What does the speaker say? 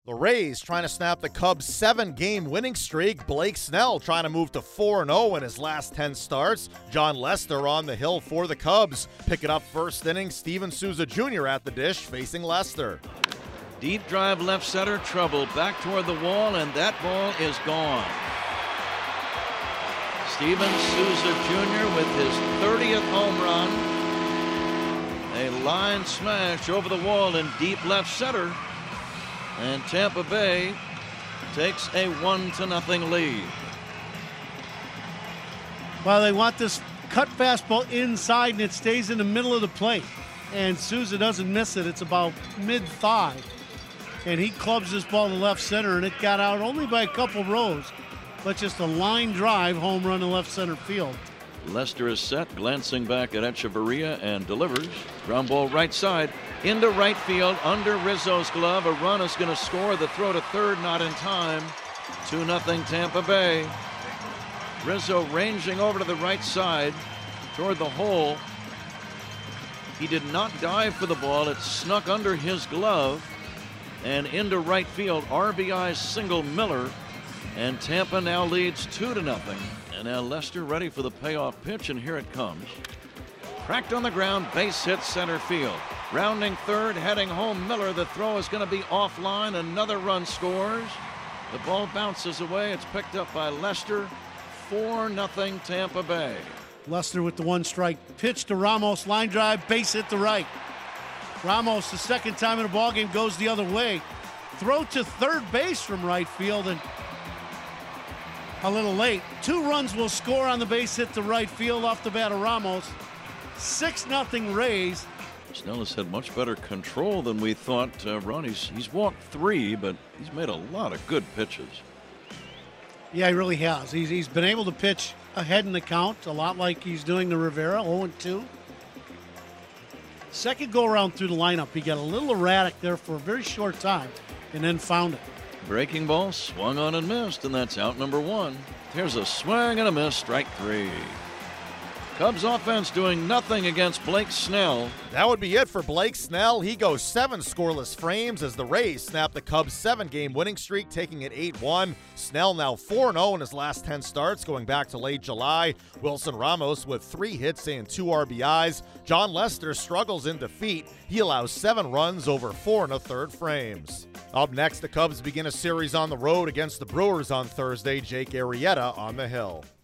The Rays trying to snap the Cubs' 7-game winning streak. Blake Snell trying to move to 4-0 in his last 10 starts. Jon Lester on the hill for the Cubs. Picking up first inning, Steven Souza Jr. at the dish facing Lester. Deep drive left center, trouble back toward the wall, and that ball is gone. Steven Souza Jr. with his 30th home run. A line smash over the wall in deep left center. And Tampa Bay takes a 1-0 lead. Well, they want this cut fastball inside, and it stays in the middle of the plate. And Souza doesn't miss it. It's about mid-thigh. And he clubs this ball to left center, and it got out only by a couple rows. But just a line drive home run to left center field. Lester is set, glancing back at Echeverria, and delivers. Ground ball right side into right field under Rizzo's glove. A run is going to score. The throw to third not in time. 2-0 Tampa Bay. Rizzo ranging over to the right side toward the hole. He did not dive for the ball. It snuck under his glove and into right field. RBI single Miller, and Tampa now leads 2-0. And now Lester ready for the payoff pitch, and here it comes. Cracked on the ground, base hit center field. Rounding third, heading home Miller. The throw is going to be offline. Another run scores. The ball bounces away. It's picked up by Lester. 4-0 Tampa Bay. Lester with the one strike. Pitch to Ramos, line drive, base hit to right. Ramos, the second time in the ballgame, goes the other way. Throw to third base from right field, and a little late. 2 runs will score on the base hit to right field off the bat of Ramos. 6-0 Rays. Snell has had much better control than we thought. Ron, he's walked 3, but he's made a lot of good pitches. Yeah, he really has. He's been able to pitch ahead in the count, a lot like he's doing to Rivera, 0-2. Second go-around through the lineup, he got a little erratic there for a very short time and then found it. Breaking ball swung on and missed, and that's out number 1. Here's a swing and a miss, strike 3. Cubs offense doing nothing against Blake Snell. That would be it for Blake Snell. He goes 7 scoreless frames as the Rays snap the Cubs' 7-game winning streak, taking it 8-1. Snell now 4-0 in his last 10 starts, going back to late July. Wilson Ramos with 3 hits and 2 RBIs. Jon Lester struggles in defeat. He allows 7 runs over 4 1/3 frames. Up next, the Cubs begin a series on the road against the Brewers on Thursday. Jake Arrieta on the hill.